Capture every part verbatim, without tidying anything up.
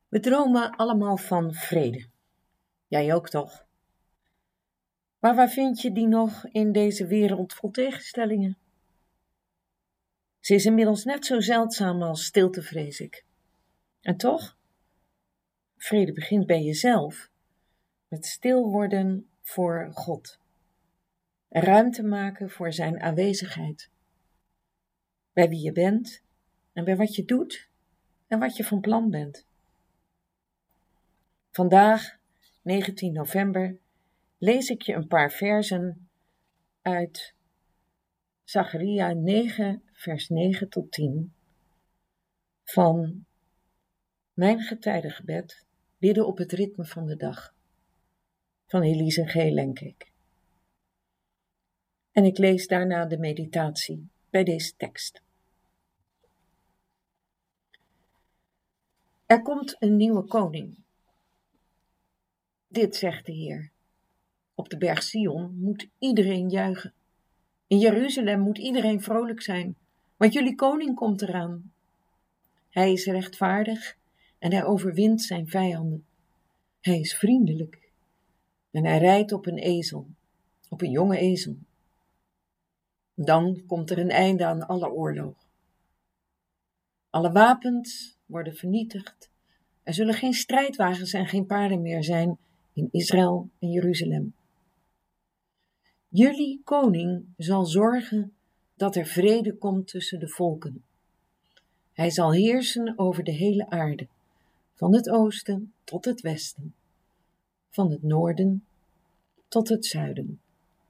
We dromen allemaal van vrede. Jij ook toch? Maar waar vind je die nog in deze wereld vol tegenstellingen? Ze is inmiddels net zo zeldzaam als stilte, vrees ik. En toch? Vrede begint bij jezelf, met stil worden voor God. En ruimte maken voor zijn aanwezigheid. Bij wie je bent en bij wat je doet en wat je van plan bent. Vandaag, negentien november, lees ik je een paar versen uit Zacharia negen, vers negen tot tien van Mijn getijdengebed, bidden op het ritme van de dag, van Elise G. Lenkik. En ik lees daarna de meditatie bij deze tekst. Er komt een nieuwe koning. Dit zegt de Heer. Op de berg Sion moet iedereen juichen. In Jeruzalem moet iedereen vrolijk zijn, want jullie koning komt eraan. Hij is rechtvaardig en hij overwint zijn vijanden. Hij is vriendelijk en hij rijdt op een ezel, op een jonge ezel. Dan komt er een einde aan alle oorlog. Alle wapens worden vernietigd. Er zullen geen strijdwagens en geen paarden meer zijn in Israël en Jeruzalem. Jullie koning zal zorgen dat er vrede komt tussen de volken. Hij zal heersen over de hele aarde, van het oosten tot het westen, van het noorden tot het zuiden.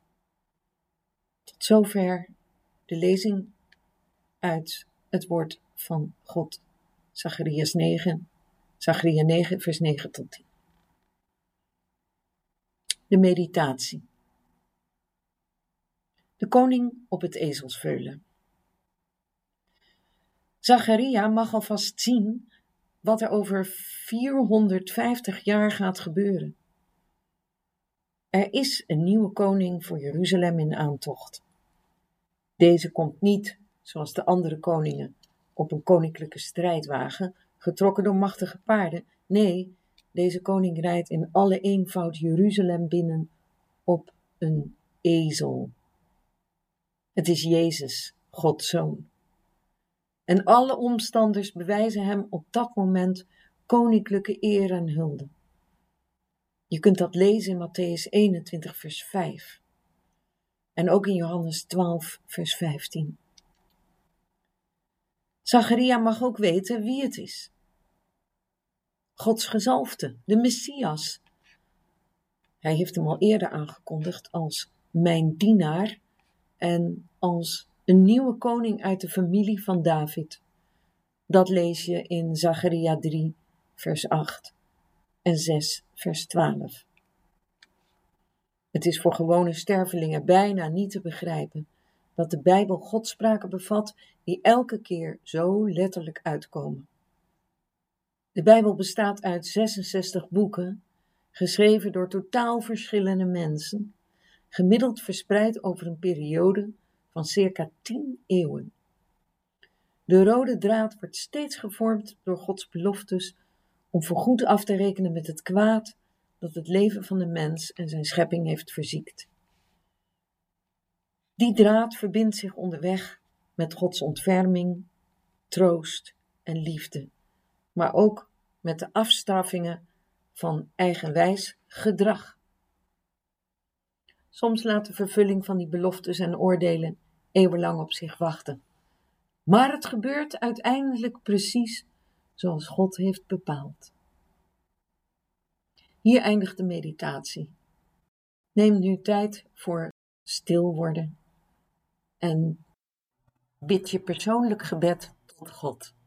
Tot zover de lezing uit het woord van God, Zacharias negen, Zacharia negen, vers negen tot tien. De meditatie. De koning op het ezelsveulen. Zacharia mag alvast zien wat er over vierhonderdvijftig jaar gaat gebeuren. Er is een nieuwe koning voor Jeruzalem in aantocht. Deze komt niet, zoals de andere koningen, op een koninklijke strijdwagen, getrokken door machtige paarden. Nee, deze koning rijdt in alle eenvoud Jeruzalem binnen op een ezel. Het is Jezus, Gods Zoon. En alle omstanders bewijzen hem op dat moment koninklijke eer en hulde. Je kunt dat lezen in Mattheüs eenentwintig, vers vijf. En ook in Johannes twaalf, vers vijftien. Zacharia mag ook weten wie het is. Gods gezalfde, de Messias. Hij heeft hem al eerder aangekondigd als mijn dienaar en als een nieuwe koning uit de familie van David. Dat lees je in Zacharia drie, vers acht en zes, vers twaalf. Het is voor gewone stervelingen bijna niet te begrijpen dat de Bijbel godspraken bevat die elke keer zo letterlijk uitkomen. De Bijbel bestaat uit zesenzestig boeken, geschreven door totaal verschillende mensen, gemiddeld verspreid over een periode van circa tien eeuwen. De rode draad wordt steeds gevormd door Gods beloftes om voorgoed af te rekenen met het kwaad dat het leven van de mens en zijn schepping heeft verziekt. Die draad verbindt zich onderweg met Gods ontferming, troost en liefde, maar ook met de afstraffingen van eigenwijs gedrag. Soms laat de vervulling van die beloftes en oordelen eeuwenlang op zich wachten. Maar het gebeurt uiteindelijk precies zoals God heeft bepaald. Hier eindigt de meditatie. Neem nu tijd voor stil worden en bid je persoonlijk gebed tot God.